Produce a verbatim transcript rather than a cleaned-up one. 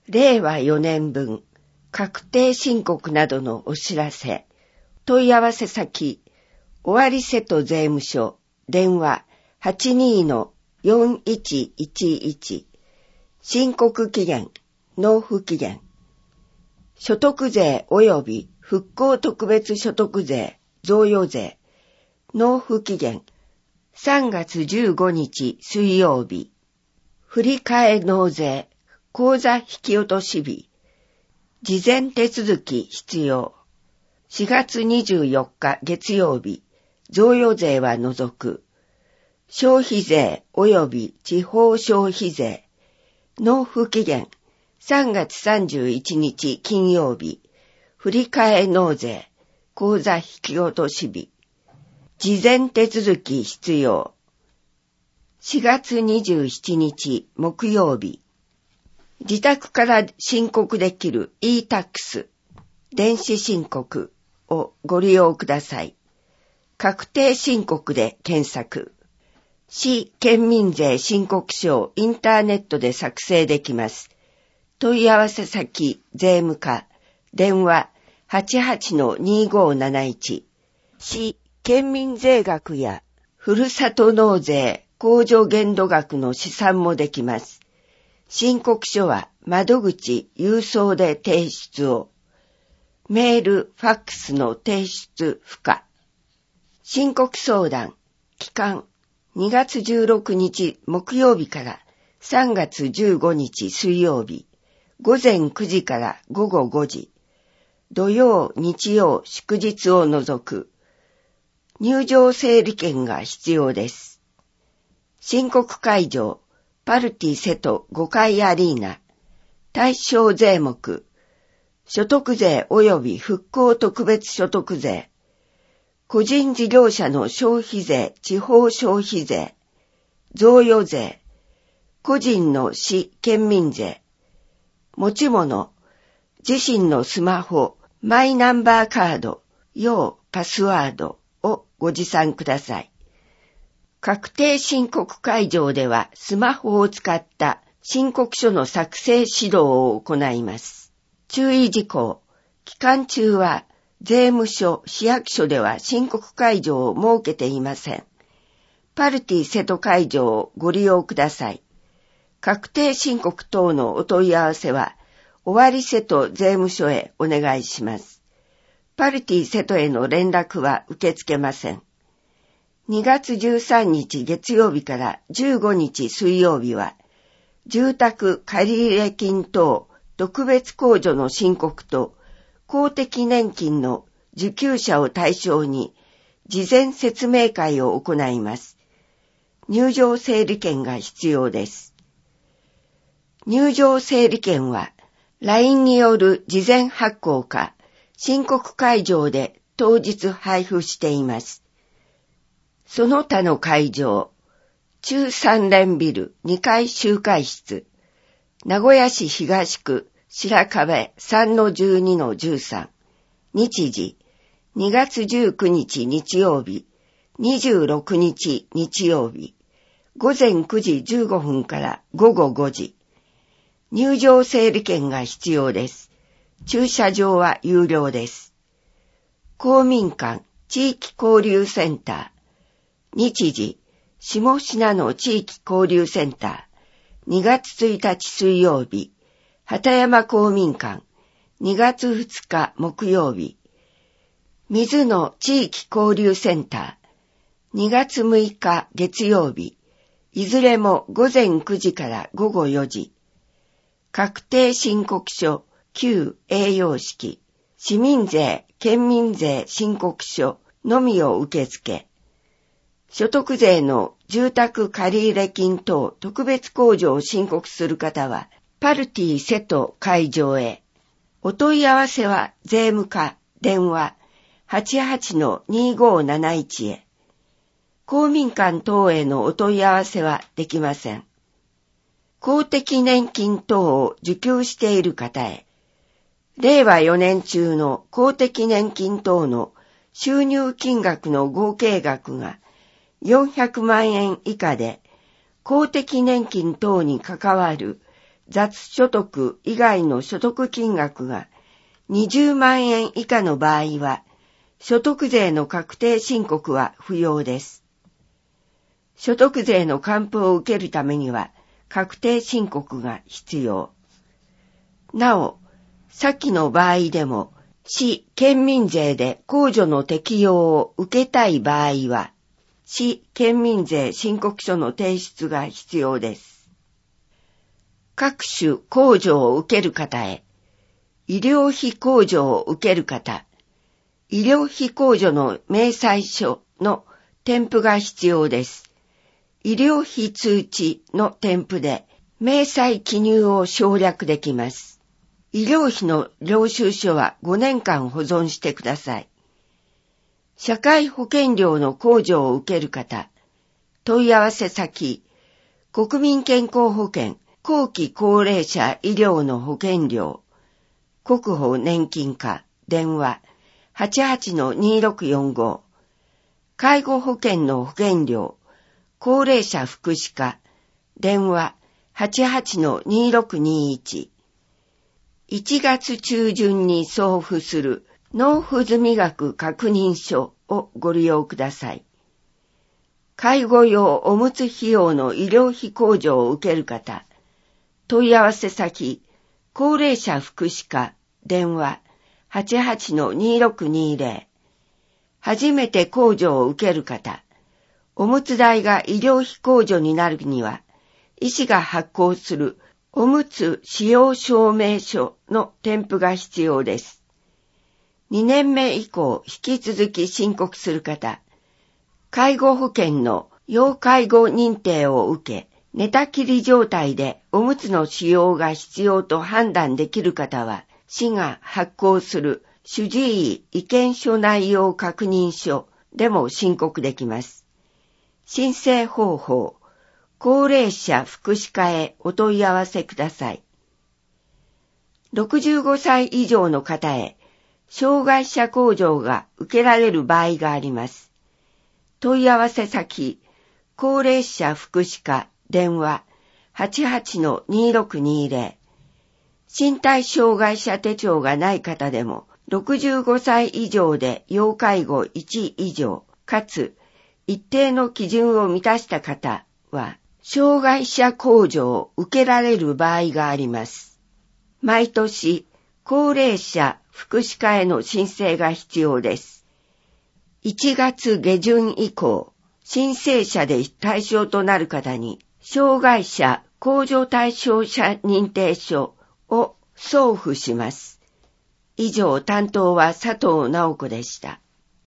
れいわよねんぶん確定申告などのお知らせ。問い合わせ先、尾張瀬戸税務署、電話 はちにーのよんいちいちいち。申告期限、納付期限。所得税及び復興特別所得税、贈与税。納付期限、さんがつじゅうごにち水曜日。振替納税、口座引き落とし日。事前手続き必要。しがつにじゅうよっか月曜日。贈与税は除く。消費税及び地方消費税。納付期限。さんがつさんじゅういちにち金曜日。振替納税。口座引き落とし日。事前手続き必要。しがつにじゅうしちにち木曜日。自宅から申告できる イータックス、電子申告をご利用ください。確定申告で検索。市県民税申告書をインターネットで作成できます。問い合わせ先、税務課、電話 はちはちのにーごーなないち。市県民税額やふるさと納税控除限度額の試算もできます。申告書は窓口郵送で提出を。メール、ファックスの提出不可。申告相談、期間、にがつじゅうろくにち木曜日からさんがつじゅうごにち水曜日、ごぜんくじからごごごじ、土曜、日曜、祝日を除く。入場整理券が必要です。申告会場、パルティ瀬戸ごかいアリーナ。対象税目。所得税及び復興特別所得税。個人事業者の消費税、地方消費税。贈与税。個人の市県民税。持ち物。自身のスマホ、マイナンバーカード、用パスワードをご持参ください。確定申告会場ではスマホを使った申告書の作成指導を行います。注意事項。期間中は税務署、市役所では申告会場を設けていません。パルティ瀬戸会場をご利用ください。確定申告等のお問い合わせは尾張瀬戸税務署へお願いします。パルティ瀬戸への連絡は受け付けません。にがつじゅうさんにち月曜日からじゅうごにち水曜日は、住宅借入金等特別控除の申告と公的年金の受給者を対象に事前説明会を行います。入場整理券が必要です。入場整理券は ライン による事前発行か申告会場で当日配布しています。その他の会場、中三連ビルにかい集会室、名古屋市東区白壁 さんのじゅうにのじゅうさん、日時、にがつじゅうくにち日曜日、にじゅうろくにち日曜日、ごぜんくじじゅうごふんからごごごじ。入場整理券が必要です。駐車場は有料です。公民館地域交流センター、日時、下品の地域交流センター、にがつついたち水曜日、畑山公民館、にがつふつか木曜日、水野地域交流センター、にがつむいか月曜日、いずれもごぜんくじからごごよじ。確定申告書旧栄養式、市民税、県民税申告書のみを受け付け、所得税の住宅借入金等特別控除を申告する方は、パルティ瀬戸会場へ。お問い合わせは税務課、電話 はちはちのにーごーなないち へ。公民館等へのお問い合わせはできません。公的年金等を受給している方へ。れいわよねん中の公的年金等の収入金額の合計額がよんひゃくまんえん以下で、公的年金等に関わる雑所得以外の所得金額がにじゅうまんえん以下の場合は、所得税の確定申告は不要です。所得税の還付を受けるためには、確定申告が必要。なお、先の場合でも、市県民税で控除の適用を受けたい場合は、市県民税申告書の提出が必要です。各種控除を受ける方へ、医療費控除を受ける方、医療費控除の明細書の添付が必要です。医療費通知の添付で、明細記入を省略できます。医療費の領収書はごねんかん保存してください。社会保険料の控除を受ける方、問い合わせ先、国民健康保険、後期高齢者医療の保険料、国保年金課、電話 はちはちのにろくよんご、介護保険の保険料、高齢者福祉課、電話 はちはちのにろくにいち、いちがつ中旬に送付する納付済額確認書をご利用ください。介護用おむつ費用の医療費控除を受ける方、問い合わせ先、高齢者福祉課、電話 はちはちのにろくにぜろ、初めて控除を受ける方、おむつ代が医療費控除になるには、医師が発行するおむつ使用証明書の添付が必要です。にねんめ以降引き続き申告する方、介護保険の要介護認定を受け、寝たきり状態でおむつの使用が必要と判断できる方は、市が発行する主治医意見書内容確認書でも申告できます。申請方法、高齢者福祉課へお問い合わせください。ろくじゅうごさい以上の方へ、障害者控除が受けられる場合があります。問い合わせ先、高齢者福祉課、電話 はちはちのにろくにぜろ、身体障害者手帳がない方でも、ろくじゅうごさい以上で要介護いち以上、かつ一定の基準を満たした方は、障害者控除を受けられる場合があります。毎年、高齢者福祉課への申請が必要です。いちがつげじゅん以降、申請者で対象となる方に、障害者控除対象者認定書を送付します。以上、担当は佐藤直子でした。